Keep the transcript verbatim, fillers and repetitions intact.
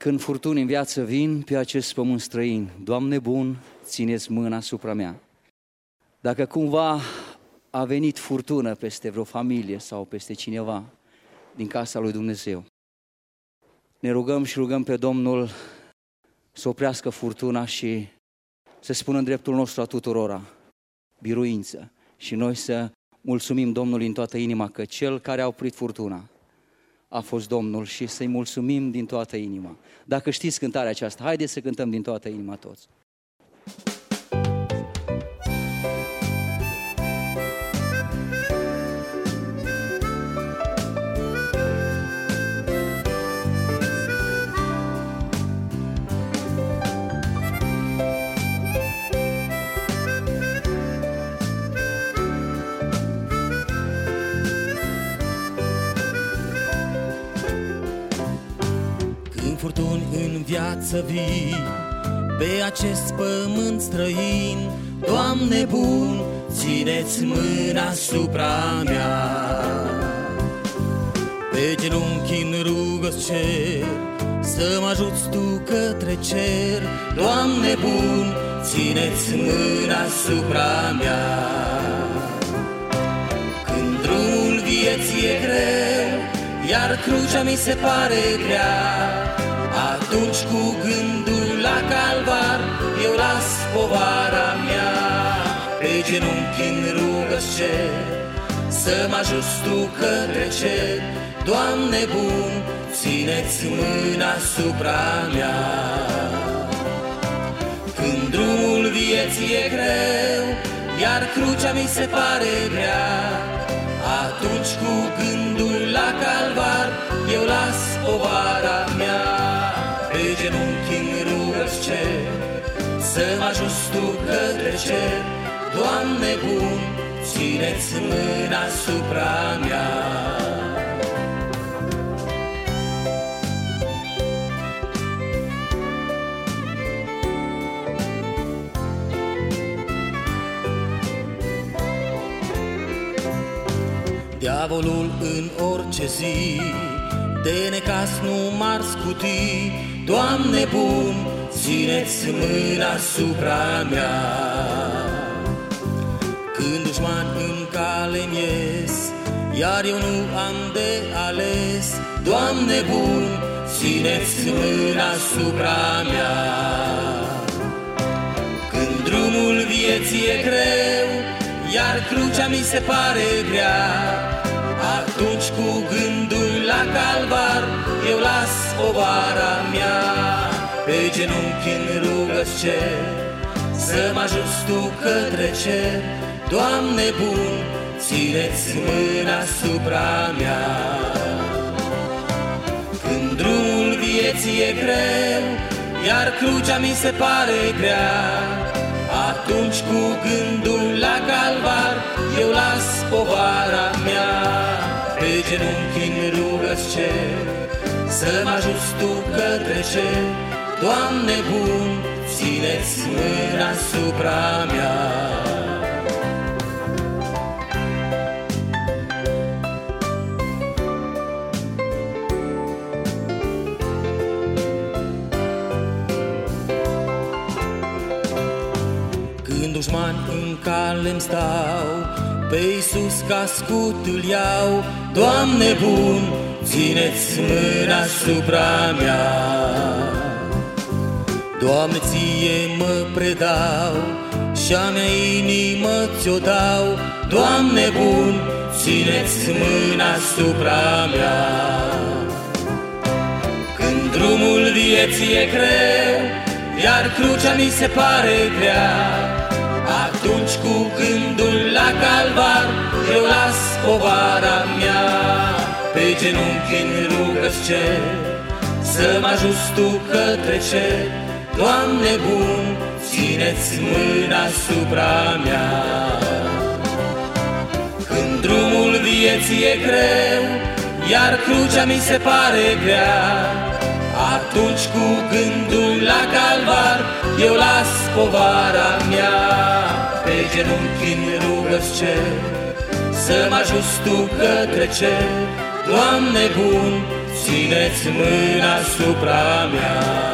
Când furtuni în viață vin pe acest pământ străin, Doamne bun, țineți mâna asupra mea. Dacă cumva a venit furtună peste vreo familie sau peste cineva din casa lui Dumnezeu, ne rugăm și rugăm pe Domnul să oprească furtuna și să spună în dreptul nostru a tuturora biruință și noi să mulțumim Domnului în toată inima că Cel care a oprit furtuna a fost Domnul și să-i mulțumim din toată inima. Dacă știți cântarea aceasta, haideți să cântăm din toată inima toți. Furtuni în viață vii pe acest pământ străin, Doamne bun, țineți mâna asupra mea. Pe genunchi în rugă-ți cer să mă ajuți Tu către cer, Doamne bun, țineți mâna asupra mea. Când drumul vieții e greu, iar crucea mi se pare grea, atunci cu gândul la calvar eu las povara mea. Pe genunchi în rugă-ți cer să mă ajuți Tu către cer, Doamne bun, țineți mâna asupra mea. Când drumul vieții e greu, iar crucea mi se pare grea, atunci cu gândul la calvar eu las povara mea. Pe genunchi în rugă-ți cer să mă ajuți Tu către cer, Doamne bun, țineți mâna asupra mea. Diavolul în orice zi de necaz nu m-ar scuti, Doamne bun, țineți mâna asupra mea. Când dușman în cale-mi ies, iar eu nu am de ales, Doamne bun, țineți mâna asupra mea. Când drumul vieții e greu, iar crucea mi se pare grea, atunci cu gândul la calvar eu las povara mea. Pe genunchi în rugă-ți cer să mă ajuți Tu către cer, Doamne bun, țineți mâna asupra mea. Când drumul vieții e greu, iar crucea mi se pare grea, atunci cu gândul la calvar eu las povara mea. Pe genunchi în rugă-ți cer să mă ajuți Tu către cer, Doamne bun, țineți mâna asupra mea. Când dușmani în cale-mi stau, pe Iisus ca scut îl iau, Doamne bun, țineți mâna asupra mea. Doamne, Ție mă predau și-a mea inimă Ți-o dau, Doamne bun, țineți mâna asupra mea. Când drumul vieții e greu, iar crucea mi se pare grea, atunci cu gândul la calvar eu las povara mea. Pe genunchi în rugă-ți cer să mă ajuți Tu către cer, Doamne bun, țineți mâna asupra mea. Când drumul vieții e greu, iar crucea mi se pare grea, atunci cu gândul la calvar eu las povara mea. Pe genunchi în rugă-ți cer să mă ajuți Tu către cer, Doamne bun, țineți mâna asupra mea.